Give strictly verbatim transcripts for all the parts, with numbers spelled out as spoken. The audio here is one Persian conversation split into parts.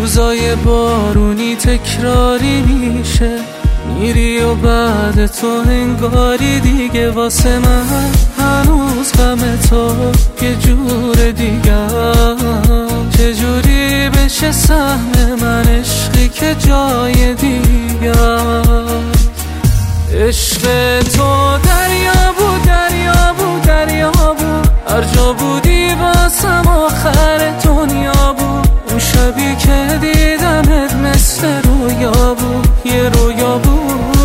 روزای بارونی تکراری میشه، میری و بعد تو انگاری دیگه واسه من هنوز غم تو یه جور دیگه. چجوری بشه سهم من عشقی که جای دیگه؟ عشق تو دریا بود دریا بود دریا بود، هر جا بودی واسم آخر دنیا بود. اون شبی که دیدمت مثل رویا بود، یه رویا بود.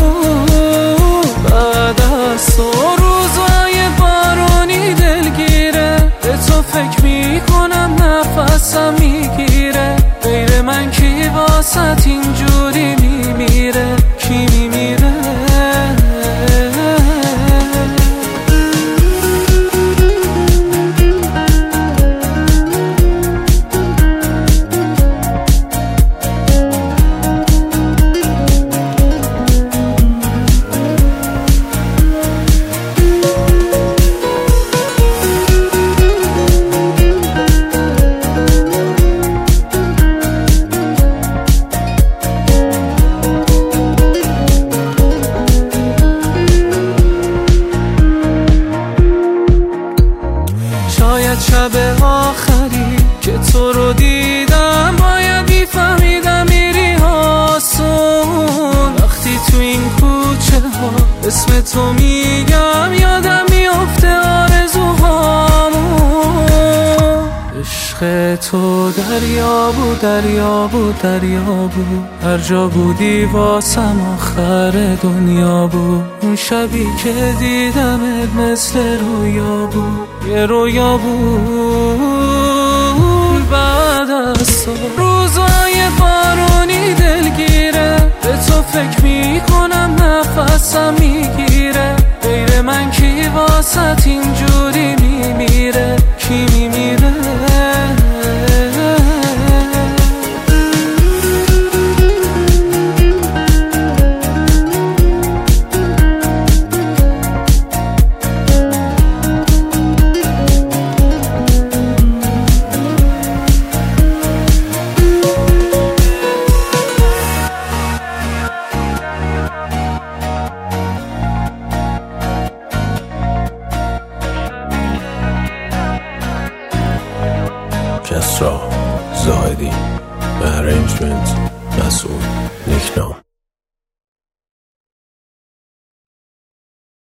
بعد از تو روزای بارونی دلگیره، به تو فکر میکنم نفسم میگیره. غیر من کی واسط اینجوری میمیره؟ کی میمیره؟ شب آخری که تو رو دیدم باید میفهمیدم میری آسون. وقتی تو این کوچه ها اسم تو میگم یادم میافته آرزوهامون. عشق تو دریا بود دریا بود دریا بود، هر جا بودی واسم آخر دنیا بود. اون شبی که دیدمت مثل رویا بود، یه رویا بود. بعد از تو روزای بارونی دلگیره، به تو فکر میکنم نفسم میگیره. غیر من کی واسط اینجوری میمیره؟ کی میمیره؟ کسرا زاهدی، به ارنجمنت مسئول نیکنام.